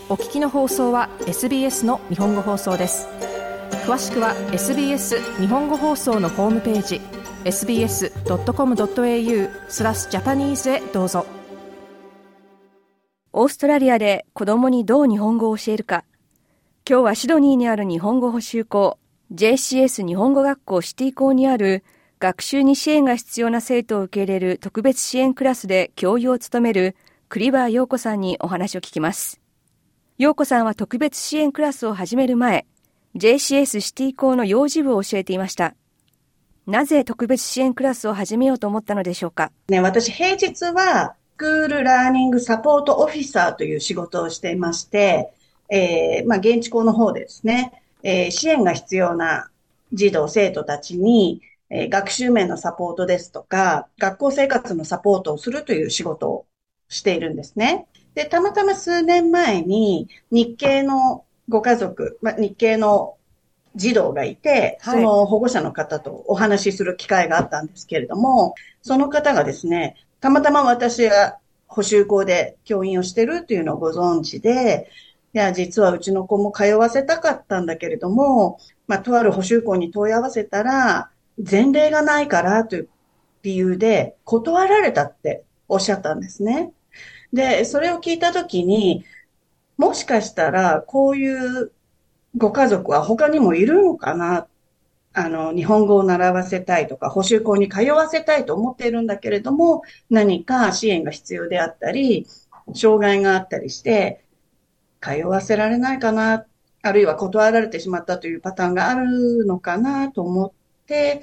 お聞きの放送は SBS の日本語放送です。詳しくは SBS 日本語放送のホームページ sbs.com.au/Japanese へどうぞ。オーストラリアで子供にどう日本語を教えるか。今日はシドニーにある日本語補習校 JCS 日本語学校シティ校にある学習に支援が必要な生徒を受け入れる特別支援クラスで教諭を務める栗原陽子さんにお話を聞きます。陽子さんは特別支援クラスを始める前、JCS シティ校の幼児部を教えていました。なぜ特別支援クラスを始めようと思ったのでしょうか。 私平日はスクールラーニングサポートオフィサーという仕事をしていまして、現地校の方でですね、支援が必要な児童生徒たちに、学習面のサポートですとか、学校生活のサポートをするという仕事をしているんですね。で、たまたま数年前に日系のご家族、日系の児童がいて、その保護者の方とお話しする機会があったんですけれども、その方がですね、たまたま私が補習校で教員をしてるっていうのをご存知で、いや、実はうちの子も通わせたかったんだけれども、とある補習校に問い合わせたら、前例がないからという理由で断られたっておっしゃったんですね。で、それを聞いたときに、もしかしたらこういうご家族は他にもいるのかな、日本語を習わせたいとか、補習校に通わせたいと思っているんだけれども、何か支援が必要であったり、障害があったりして、通わせられないかな、あるいは断られてしまったというパターンがあるのかなと思って、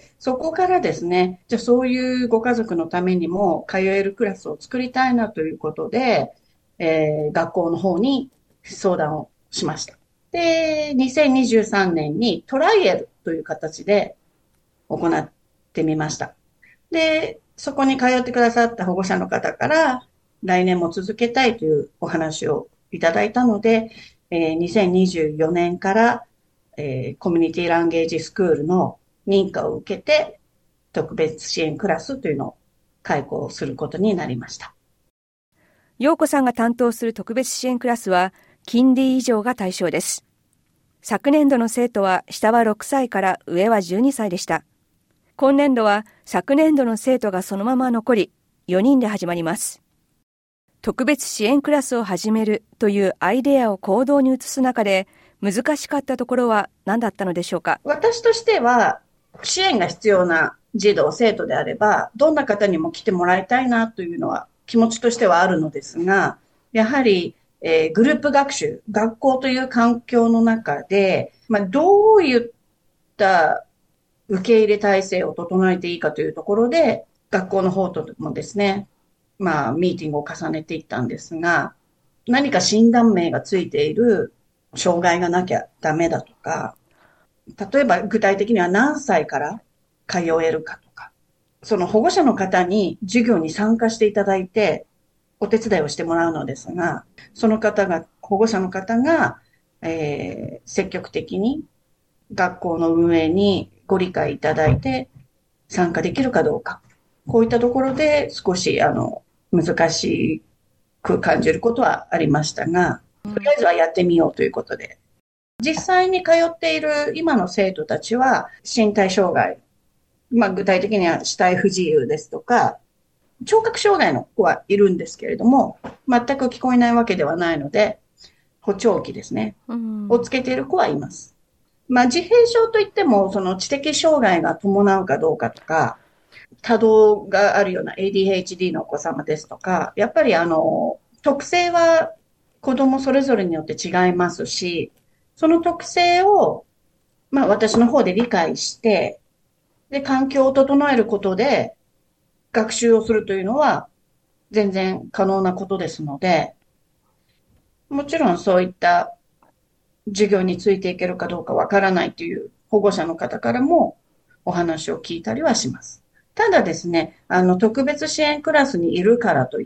そこからですね、じゃあそういうご家族のためにも通えるクラスを作りたいなということで、学校の方に相談をしました。で、2023年にトライアルという形で行ってみました。で、そこに通ってくださった保護者の方から来年も続けたいというお話をいただいたので、2024年から、コミュニティランゲージスクールの認可を受けて特別支援クラスというのを開講することになりました。 陽子さんが担当する特別支援クラスは近隣以上が対象です。昨年度の生徒は下は6歳から上は12歳でした。今年度は昨年度の生徒がそのまま残り4人で始まります。特別支援クラスを始めるというアイデアを行動に移す中で難しかったところは何だったのでしょうか。 私としては支援が必要な児童生徒であればどんな方にも来てもらいたいなというのは気持ちとしてはあるのですが、やはり、グループ学習、学校という環境の中で、どういった受け入れ体制を整えていいかというところで、学校の方ともですね、ミーティングを重ねていったんですが、何か診断名がついている障害がなきゃダメだとか、例えば具体的には何歳から通えるかとか、その保護者の方に授業に参加していただいて、お手伝いをしてもらうのですが、その方が、保護者の方が、積極的に学校の運営にご理解いただいて参加できるかどうか。こういったところで少し、難しく感じることはありましたが、とりあえずはやってみようということで。実際に通っている今の生徒たちは身体障害、具体的には肢体不自由ですとか、聴覚障害の子はいるんですけれども、全く聞こえないわけではないので、補聴器ですね、をつけている子はいます。自閉症といっても、その知的障害が伴うかどうかとか、多動があるような ADHD のお子様ですとか、やっぱり特性は子供それぞれによって違いますし、その特性を、私の方で理解して、で、環境を整えることで、学習をするというのは、全然可能なことですので、もちろんそういった授業についていけるかどうかわからないという保護者の方からもお話を聞いたりはします。ただですね、特別支援クラスにいるからといって、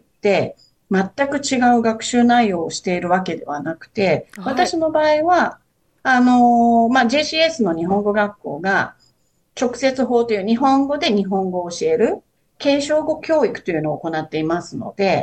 全く違う学習内容をしているわけではなくて、私の場合は、JCS の日本語学校が直接法という日本語で日本語を教える継承語教育というのを行っていますので、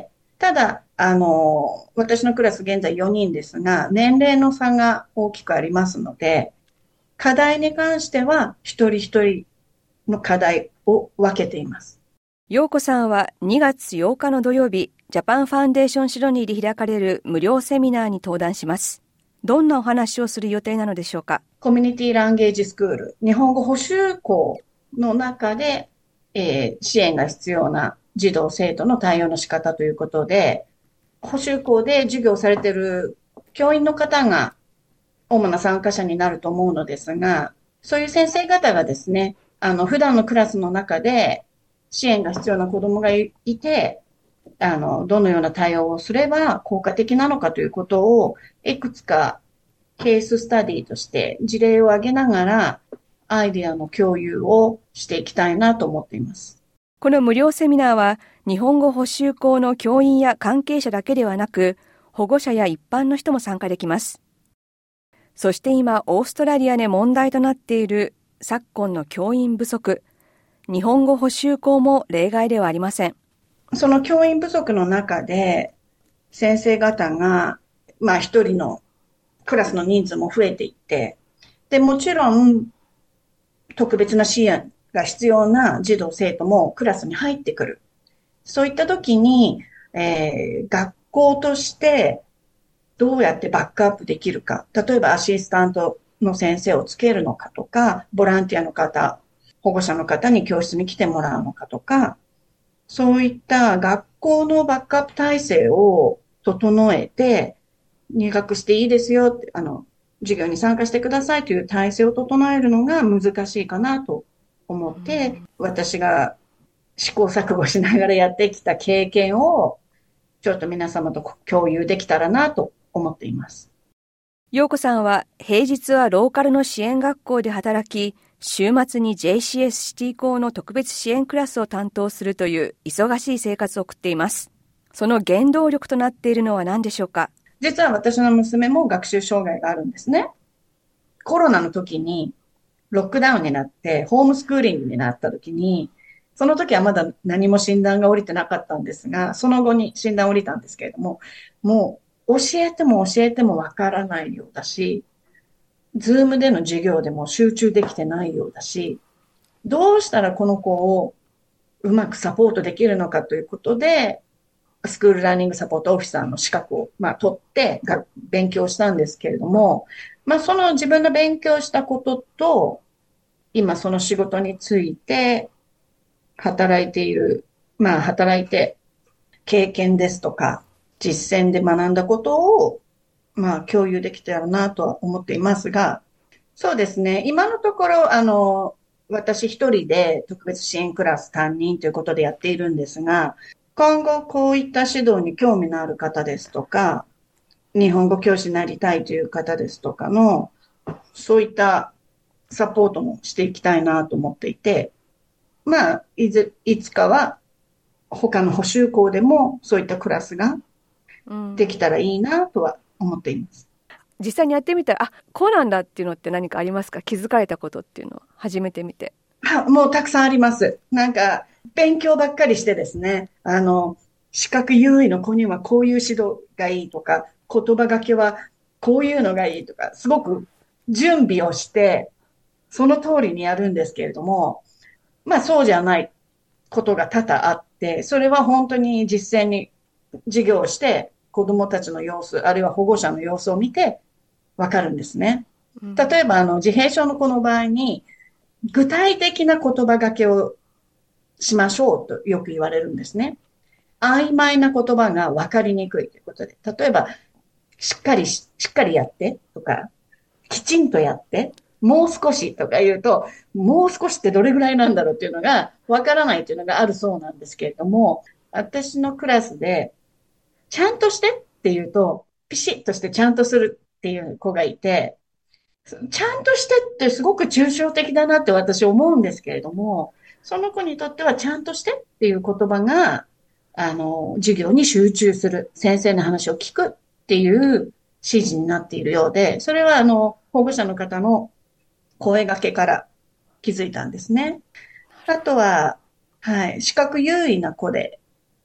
ただ、私のクラス現在4人ですが、年齢の差が大きくありますので、課題に関しては一人一人の課題を分けています。 陽子さんは2月8日の土曜日、ジャパンファンデーションシドニーで開かれる無料セミナーに登壇します。どんなお話をする予定なのでしょうか？ コミュニティランゲージスクール、日本語補習校の中で、支援が必要な児童生徒の対応の仕方ということで、補習校で授業されている教員の方が主な参加者になると思うのですが、そういう先生方がですね、普段のクラスの中で支援が必要な子供がいて、どのような対応をすれば効果的なのかということを、いくつかケーススタディとして事例を挙げながら、アイデアの共有をしていきたいなと思っています。 この無料セミナーは、日本語補習校の教員や関係者だけではなく、保護者や一般の人も参加できます。そして今、オーストラリアで問題となっている昨今の教員不足。日本語補習校も例外ではありません。 その教員不足の中で、先生方が、一人のクラスの人数も増えていって、で、もちろん、特別な支援が必要な児童生徒もクラスに入ってくる。そういった時に、学校としてどうやってバックアップできるか。例えばアシスタントの先生をつけるのかとか、ボランティアの方、保護者の方に教室に来てもらうのかとか、そういった学校のバックアップ体制を整えて、入学していいですよって、授業に参加してくださいという体制を整えるのが難しいかなと思って、私が試行錯誤しながらやってきた経験をちょっと皆様と共有できたらなと思っています。 陽子さんは平日はローカルの支援学校で働き、週末に JCS シティ校の特別支援クラスを担当するという忙しい生活を送っています。その原動力となっているのは何でしょうか？ 実は私の娘も学習障害があるんですね。コロナの時にロックダウンになってホームスクーリングになった時に、その時はまだ何も診断が下りてなかったんですが、その後に診断下りたんですけれども、もう教えてもわからないようだし、ズームでの授業でも集中できてないようだし、どうしたらこの子をうまくサポートできるのかということで、スクールラーニングサポートオフィサーの資格を、取って勉強したんですけれども、その自分の勉強したことと、今その仕事について働いている、働いて経験ですとか、実践で学んだことを、共有できたらなとは思っていますが、そうですね、今のところ、私一人で特別支援クラス担任ということでやっているんですが、今後こういった指導に興味のある方ですとか、日本語教師になりたいという方ですとかの、そういったサポートもしていきたいなと思っていて、いつかは他の補習校でもそういったクラスができたらいいなとは思っています。 実際にやってみたら、こうなんだっていうのって何かありますか？気づかれたことっていうのは初めて見て。 もうたくさんあります。勉強ばっかりしてですね、視覚優位の子にはこういう指導がいいとか、言葉がけはこういうのがいいとか、すごく準備をして、その通りにやるんですけれども、そうじゃないことが多々あって、それは本当に実践に授業をして、子供たちの様子、あるいは保護者の様子を見てわかるんですね。例えば、自閉症の子の場合に、具体的な言葉がけをしましょうとよく言われるんですね。曖昧な言葉が分かりにくいということで、例えば、しっかりやってとか、きちんとやって、もう少しとか言うと、もう少しってどれぐらいなんだろうっていうのが分からないっていうのがあるそうなんですけれども、私のクラスで、ちゃんとしてって言うと、ピシッとしてちゃんとするっていう子がいて、ちゃんとしてってすごく抽象的だなって私思うんですけれども、その子にとってはちゃんとしてっていう言葉が、授業に集中する、先生の話を聞くっていう指示になっているようで、それは保護者の方の声掛けから気づいたんですね。あとは、視覚優位な子で、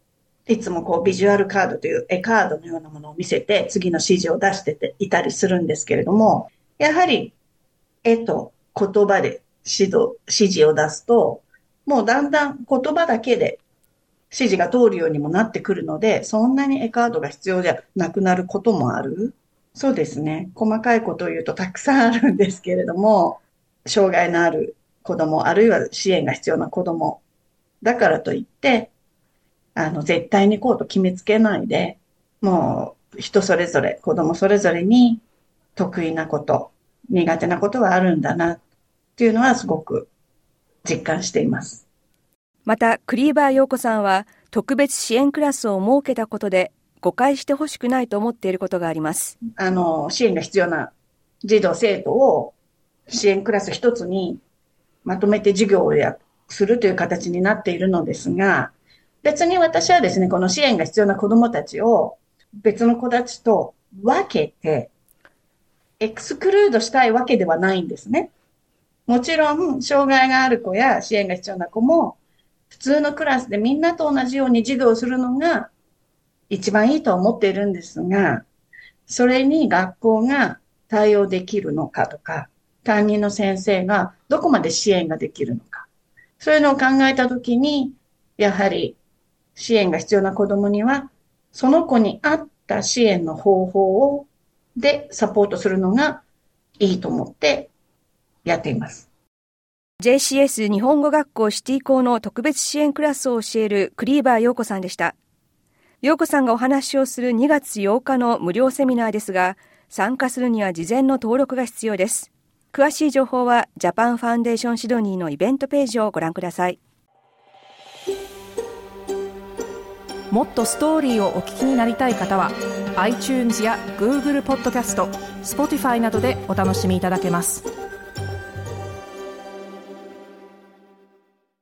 いつもビジュアルカードという絵カードのようなものを見せて次の指示を出していたりするんですけれども、やはり絵と言葉で指示を出すと、もうだんだん言葉だけで指示が通るようにもなってくるので、そんなに絵カードが必要じゃなくなることもある。そうですね。細かいことを言うとたくさんあるんですけれども、障害のある子供、あるいは支援が必要な子供だからといって、絶対にこうと決めつけないで、もう人それぞれ、子供それぞれに得意なこと、苦手なことはあるんだなっていうのはすごく実感しています。 また、クリーバー陽子さんは特別支援クラスを設けたことで誤解してほしくないと思っていることがあります。 支援が必要な児童生徒を支援クラス一つにまとめて授業をするという形になっているのですが、別に私はですね、この支援が必要な子どもたちを別の子たちと分けて、エクスクルードしたいわけではないんですね。もちろん、障害がある子や支援が必要な子も、普通のクラスでみんなと同じように授業をするのが一番いいと思っているんですが、それに学校が対応できるのかとか、担任の先生がどこまで支援ができるのか。そういうのを考えたときに、やはり支援が必要な子どもには、その子に合った支援の方法でサポートするのがいいと思ってやっています。 JCS 日本語学校シティ校の特別支援クラスを教えるクリーバー陽子さんでした。陽子さんがお話をする2月8日の無料セミナーですが、参加するには事前の登録が必要です。詳しい情報はジャパンファンデーションシドニーのイベントページをご覧ください。 もっとストーリーをお聞きになりたい方は iTunes や Google ポッドキャスト、Spotify などでお楽しみいただけます。